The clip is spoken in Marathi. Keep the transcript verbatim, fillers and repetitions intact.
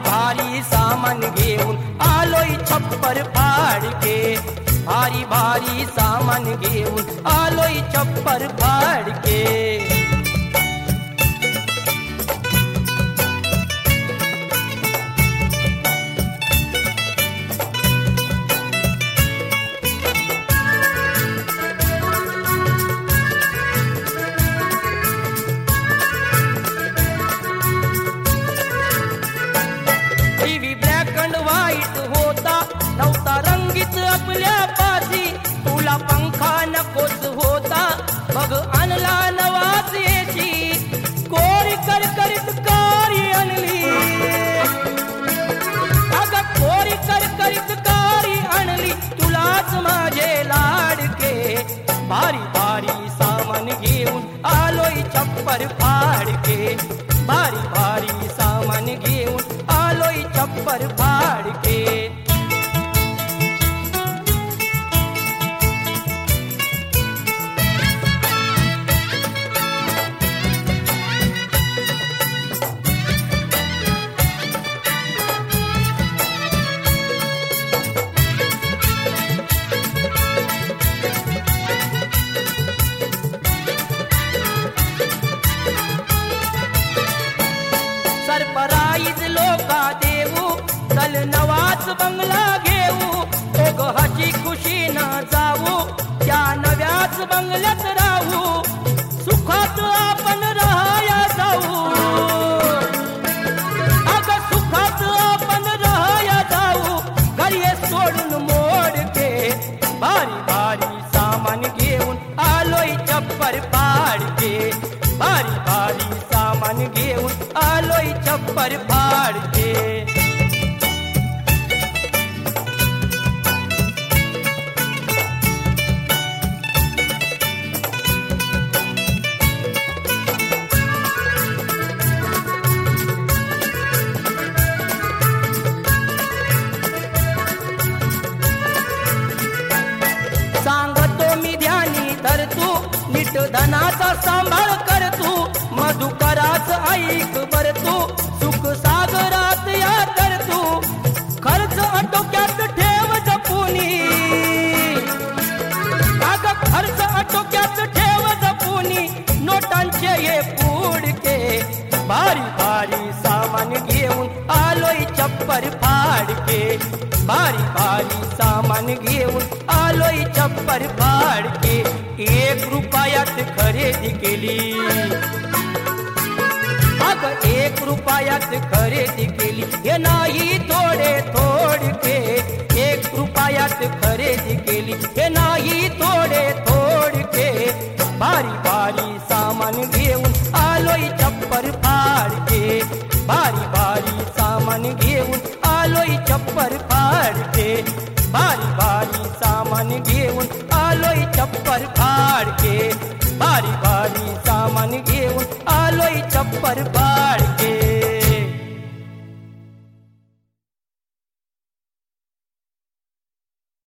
भारी सामान घेऊन आलोय छप्पर फाडके, भारी भारी सामान घेऊन आलोय छप्पर फाडके। टीव्ही ब्लॅक अँड व्हाईट होता, नव्हता रंगीत आपल्या पाशी, तुला पंखा नकोच होता, मग आणला नवाच एसी, कोरी करकरीत कारी आणली, अगं कोरी करकरीत कारी आणली, तुलाच माझे लाडके, भारी भारी सामान घेऊन आलोय छप्पर फाडके, भारी भारी सामान घेऊन आलोय छप्पर फाडके। सरप्राईज लोका देऊ, चल नवाच बंगला घेऊ, ओघाची खुशी न जाऊ, त्या नव्याच बंगल्यात राहू, सुखात आपण राहाया जाऊ, अगं सुखात आपण राहाया जाऊ, घरी सोडून मोडके, भारी भारी सामान घेऊन आलोय छप्पर फाडके, भारी भारी सामान घेऊन आलोय छप्पर फाडके। सांगतो मी ध्यानी धर तू, नीट धनाचा सांभाळ कर तू, मधुकराच ऐक बर तू, सुख सागरात या कर तू, खर्च आटोक्यात ठेव जपुनी, अगं खर्च आटोक्यात ठेव जपुनी, नोटांचे हे पुडके, भारी भारी सामान घेऊन आलोय छप्पर फाडके, भारी भारी सामान घेऊन आलोय छप्पर फाडके। एक रुपयात खरेदी केली, अगं एक रुपयात खरेदी केली, हे नाही थोडे थोडके, एक रुपयात खरेदी केली, हे नाही थोडे थोडके, भारी भारी सामान घेऊन आलोय छप्पर फाडके, भारी भारी सामान घेऊन आलोय छप्पर फाडके, भारी भारी सामान घेऊन आलोय छप्पर फाडके, भारी भारी सामान घेऊन आलोय छप्पर फाडके।